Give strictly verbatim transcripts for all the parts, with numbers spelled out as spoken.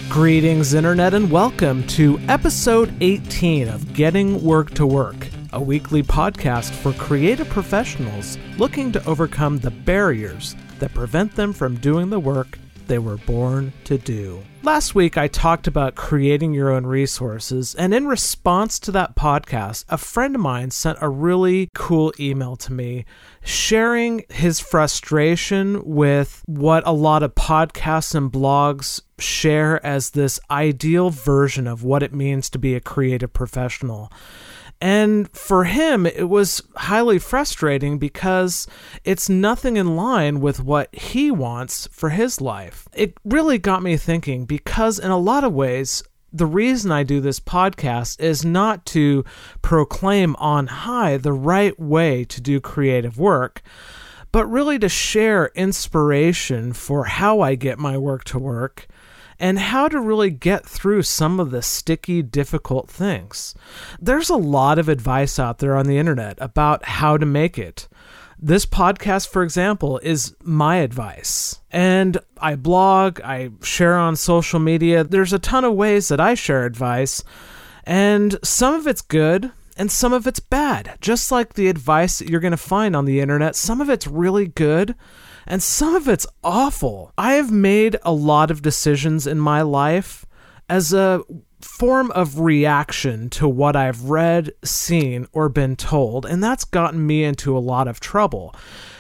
Greetings, Internet, and welcome to episode eighteen of Getting Work to Work, a weekly podcast for creative professionals looking to overcome the barriers that prevent them from doing the work they were born to do. Last week, I talked about creating your own resources, and in response to that podcast, a friend of mine sent a really cool email to me sharing his frustration with what a lot of podcasts and blogs share as this ideal version of what it means to be a creative professional. And for him, it was highly frustrating because it's nothing in line with what he wants for his life. It really got me thinking because in a lot of ways, the reason I do this podcast is not to proclaim on high the right way to do creative work, but really to share inspiration for how I get my work to work and how to really get through some of the sticky, difficult things. There's a lot of advice out there on the internet about how to make it. This podcast, for example, is my advice. And I blog, I share on social media. There's a ton of ways that I share advice, and some of it's good and some of it's bad. Just like the advice that you're going to find on the internet, some of it's really good and some of it's awful. I have made a lot of decisions in my life as a form of reaction to what I've read, seen, or been told, and that's gotten me into a lot of trouble,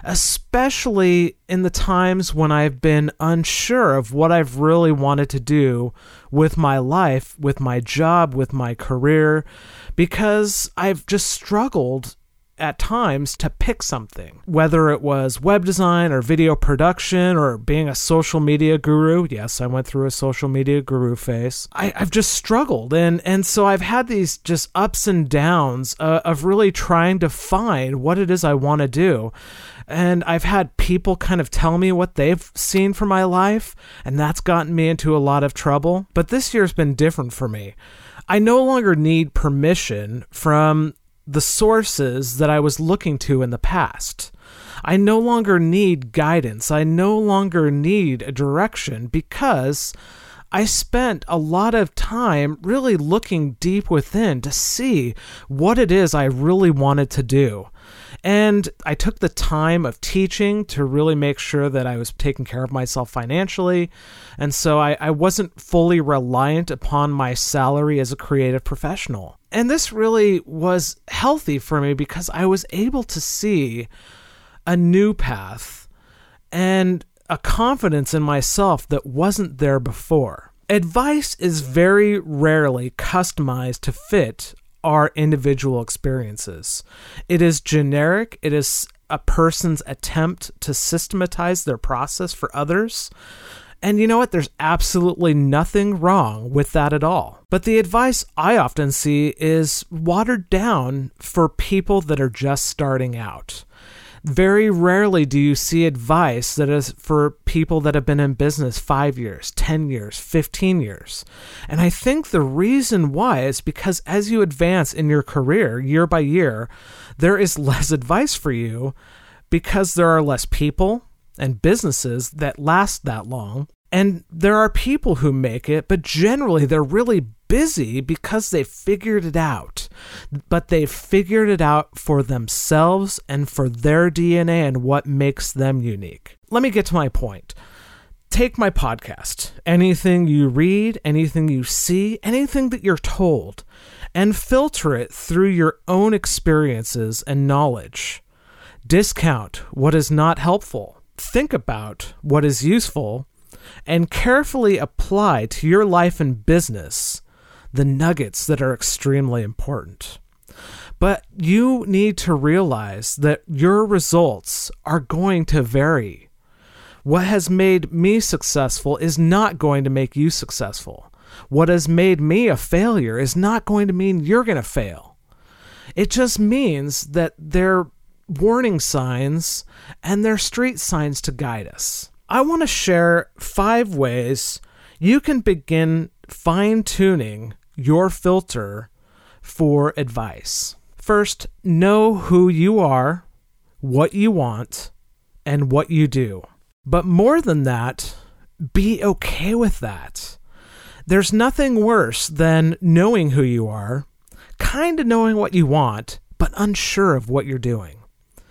especially in the times when I've been unsure of what I've really wanted to do with my life, with my job, with my career, because I've just struggled at times to pick something, whether it was web design or video production or being a social media guru. Yes, I went through a social media guru phase. I, I've just struggled. And, and so I've had these just ups and downs uh, of really trying to find what it is I want to do. And I've had people kind of tell me what they've seen for my life, and that's gotten me into a lot of trouble. But this year's been different for me. I no longer need permission from the sources that I was looking to in the past. I no longer need guidance. I no longer need a direction because I spent a lot of time really looking deep within to see what it is I really wanted to do. And I took the time of teaching to really make sure that I was taking care of myself financially. And so I, I wasn't fully reliant upon my salary as a creative professional. And this really was healthy for me because I was able to see a new path and a confidence in myself that wasn't there before. Advice is very rarely customized to fit our individual experiences. It is generic. It is a person's attempt to systematize their process for others. And you know what? There's absolutely nothing wrong with that at all. But the advice I often see is watered down for people that are just starting out. Very rarely do you see advice that is for people that have been in business five years, ten years, fifteen years. And I think the reason why is because as you advance in your career year by year, there is less advice for you because there are less people and businesses that last that long. And there are people who make it, but generally they're really busy because they figured it out. But they figured it out for themselves and for their D N A and what makes them unique. Let me get to my point. Take my podcast, anything you read, anything you see, anything that you're told, and filter it through your own experiences and knowledge. Discount what is not helpful. Think about what is useful and carefully apply to your life and business the nuggets that are extremely important. But you need to realize that your results are going to vary. What has made me successful is not going to make you successful. What has made me a failure is not going to mean you're going to fail. It just means that they're warning signs and they're street signs to guide us. I want to share five ways you can begin fine-tuning your filter for advice. First, know who you are, what you want, and what you do. But more than that, be okay with that. There's nothing worse than knowing who you are, kind of knowing what you want, but unsure of what you're doing.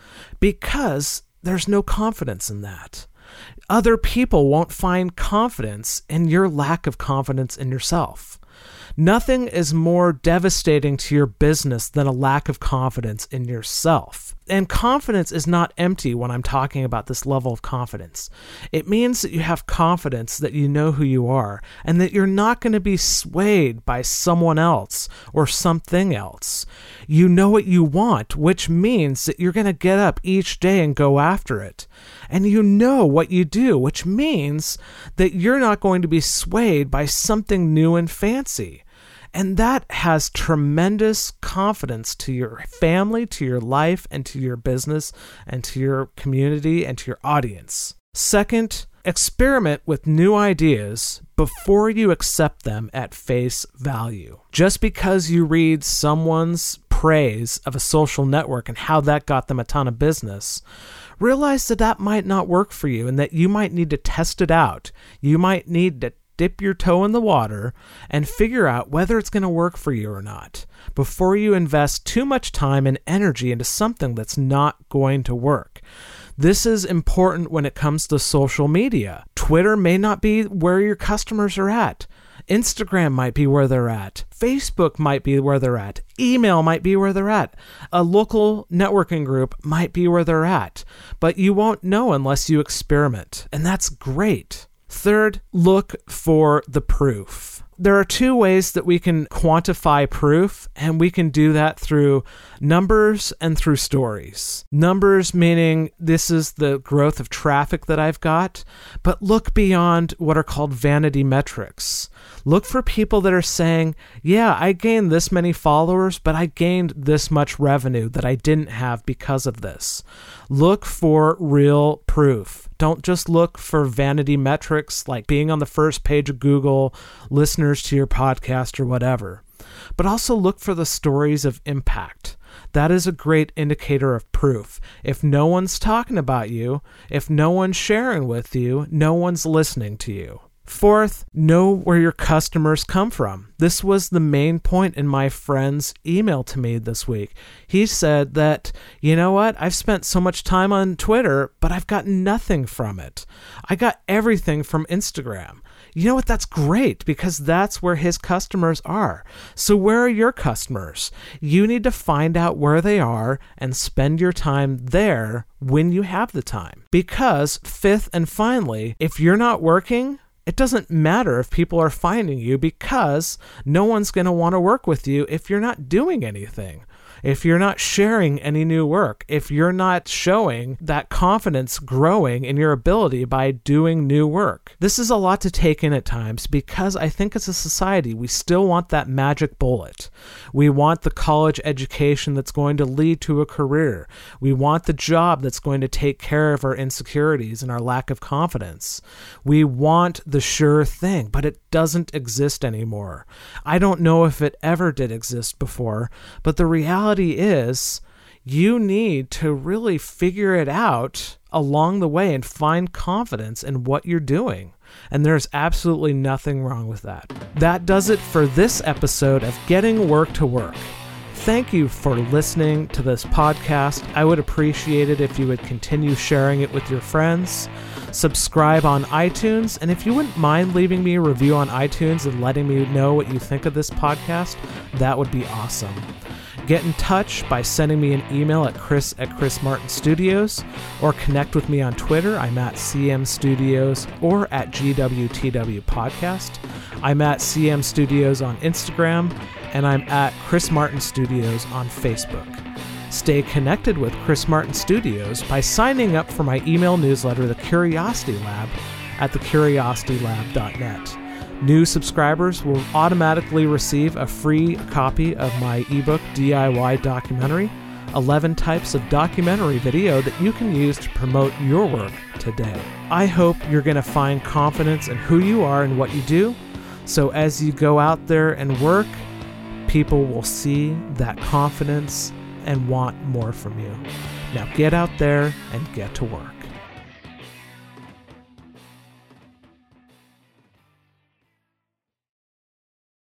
Because there's no confidence in that. Other people won't find confidence in your lack of confidence in yourself. Nothing is more devastating to your business than a lack of confidence in yourself. And confidence is not empty when I'm talking about this level of confidence. It means that you have confidence that you know who you are and that you're not going to be swayed by someone else or something else. You know what you want, which means that you're going to get up each day and go after it. And you know what you do, which means that you're not going to be swayed by something new and fancy. And that has tremendous confidence to your family, to your life, and to your business, and to your community, and to your audience. Second, experiment with new ideas before you accept them at face value. Just because you read someone's praise of a social network and how that got them a ton of business, realize that that might not work for you and that you might need to test it out. You might need to dip your toe in the water and figure out whether it's going to work for you or not before you invest too much time and energy into something that's not going to work. This is important when it comes to social media. Twitter may not be where your customers are at. Instagram might be where they're at. Facebook might be where they're at. Email might be where they're at. A local networking group might be where they're at. But you won't know unless you experiment. And that's great. Third, look for the proof. There are two ways that we can quantify proof, and we can do that through numbers and through stories. Numbers meaning this is the growth of traffic that I've got, but look beyond what are called vanity metrics. Look for people that are saying, yeah, I gained this many followers, but I gained this much revenue that I didn't have because of this. Look for real proof. Don't just look for vanity metrics like being on the first page of Google, listeners to your podcast or whatever. But also look for the stories of impact. That is a great indicator of proof. If no one's talking about you, if no one's sharing with you, no one's listening to you. Fourth, know where your customers come from. This was the main point in my friend's email to me this week. He said that, you know what, I've spent so much time on Twitter, but I've got nothing from it. I got everything from Instagram. You know what, that's great because that's where his customers are. So where are your customers? You need to find out where they are and spend your time there when you have the time. Because fifth and finally, if you're not working, it doesn't matter if people are finding you because no one's going to want to work with you if you're not doing anything. If you're not sharing any new work, if you're not showing that confidence growing in your ability by doing new work. This is a lot to take in at times because I think as a society, we still want that magic bullet. We want the college education that's going to lead to a career. We want the job that's going to take care of our insecurities and our lack of confidence. We want the sure thing, but it doesn't exist anymore. I don't know if it ever did exist before, but the reality is you need to really figure it out along the way and find confidence in what you're doing. And there's absolutely nothing wrong with that. That does it for this episode of Getting Work to Work. Thank you for listening to this podcast. I would appreciate it if you would continue sharing it with your friends. Subscribe on iTunes, and if you wouldn't mind leaving me a review on iTunes and letting me know what you think of this podcast, that would be awesome. Get in touch by sending me an email at chris at chris martin studios or connect with me on Twitter. I'm at C M Studios or at G W T W Podcast. I'm at C M Studios on Instagram, and I'm at Chris Martin Studios on Facebook. Stay connected with Chris Martin Studios by signing up for my email newsletter, The Curiosity Lab, at the curiosity lab dot net. New subscribers will automatically receive a free copy of my ebook D I Y documentary, eleven types of documentary video that you can use to promote your work today. I hope you're going to find confidence in who you are and what you do, so as you go out there and work, people will see that confidence and want more from you. Now get out there and get to work.